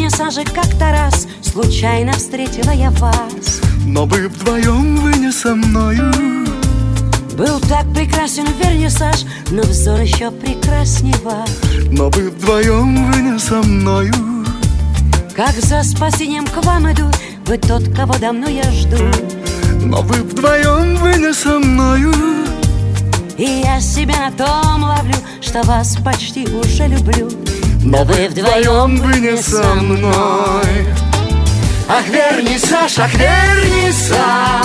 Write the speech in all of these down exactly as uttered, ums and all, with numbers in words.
вернисаже как-то раз случайно встретила я вас. Но вы вдвоем, вы не со мною. Был так прекрасен вернисаж, но взор еще прекрасней ваш. Но вы вдвоем, вы не со мною. Как за спасением к вам иду, вы тот, кого давно я жду. Но вы вдвоем, вы не со мною. И я себя на том ловлю, что вас почти уже люблю. Но вы вдвоем, вы не со мной. Ах, вернисаж, ах, вернисаж,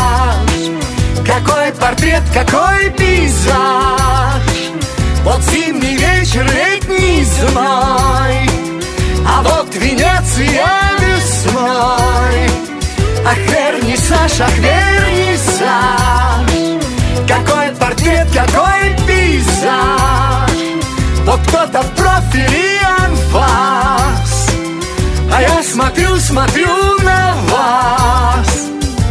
какой портрет, какой пейзаж. Вот зимний вечер, летний зной, а вот Венеция весной. Ах, вернисаж, ах, вернисаж, какой портрет, какой пейзаж. Вот кто-то в профиле анфас, а я смотрю, смотрю на вас.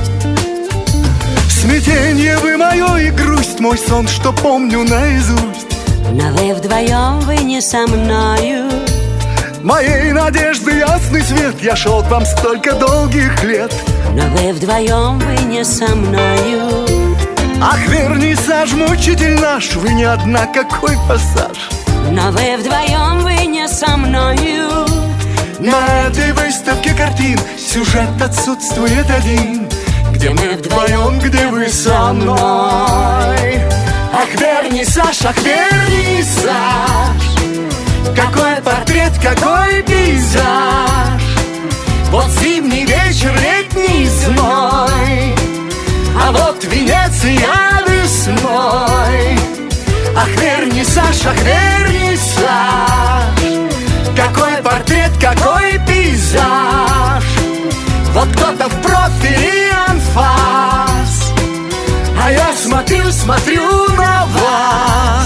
Смятенье вы мое и грусть, мой сон, что помню наизусть. Но вы вдвоем, вы не со мною. Моей надежды ясный свет, я шел к вам столько долгих лет. Но вы вдвоем, вы не со мною. Ах, вернисаж, мучитель наш, вы не одна, какой пассаж. Но вы вдвоем, вы не со мною. На этой выставке картин сюжет отсутствует один. Где мы вдвоем, где вы со мной. Ах, вернисаж, ах, вернисаж, какой портрет, какой пейзаж. Вот зимний вечер, летний зной, а вот Венеция весной. Ах, вернисаж, ах, вернисаж, какой портрет, какой пейзаж. Вот кто-то в профиле анфас, а я смотрю, смотрю на вас.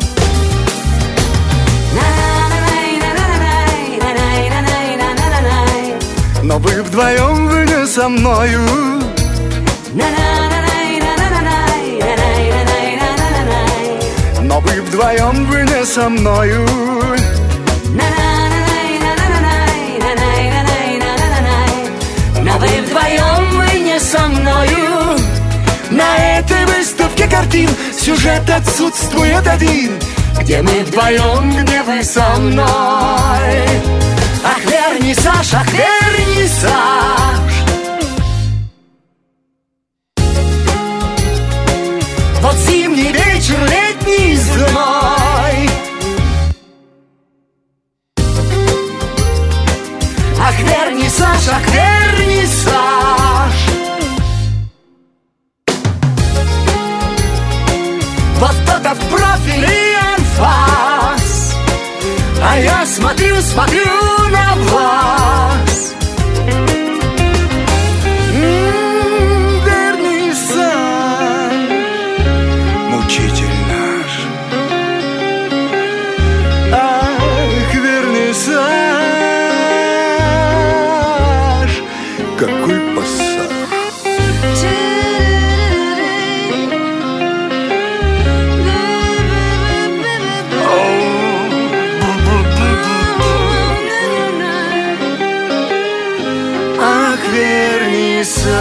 Но вы вдвоем, вы не со мною. Но вы вдвоем, вы не со мною. Но вы вдвоем, вы не со мною. На этой выставке картин сюжет отсутствует один. Где мы вдвоем, где вы со мной. Ах, вернисаж, ах, вернисаж. Вот зимний вечер, летний зной. Ах, вернисаж, ах, вернисаж. Вот кто-то в профиле анфас, а я смотрю, смотрю на вас. М-м, вернисаж, мучитель наш. Ах, вернисаж, какой пассаж. Ах, вернисаж.